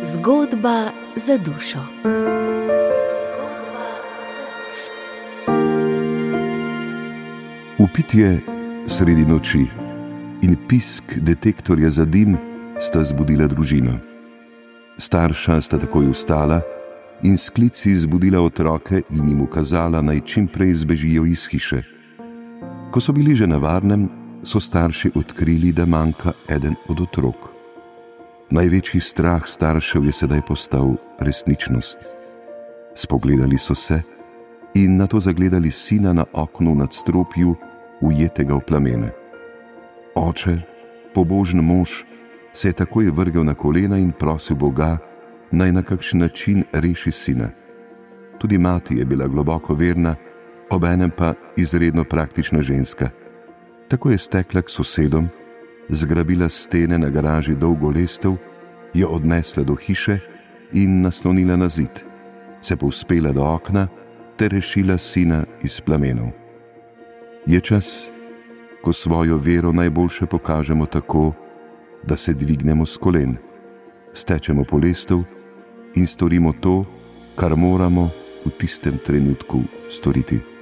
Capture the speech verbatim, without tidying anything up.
Zgodba za dušo. Vpitje sredi noči in pisk detektorja za dim sta zbudila družino. Starša sta takoj vstala in s klici zbudila otroke in jim ukazala, naj čim prej zbežijo iz hiše. Ko so bili že na varnem, so starši odkrili, da manjka eden od otrok. Največji strah staršev je sedaj postal resničnost. Spogledali so se in nato zagledali sina na oknu v nadstropju, ujetega v plamene. Oče, pobožen mož, se je takoj vrgel na kolena in prosil Boga, naj na kakšen način reši sina. Tudi mati je bila globoko verna, obenem pa izredno praktična ženska. Tako je stekla k sosedom, zgrabila stene na garaži dolgo lestev, jo odnesla do hiše in naslonila na zid, se povzpela do okna ter rešila sina iz plamenov. Je čas, ko svojo vero najboljše pokažemo tako, da se dvignemo s kolen, stečemo po lestev in storimo to, kar moramo v tistem trenutku storiti.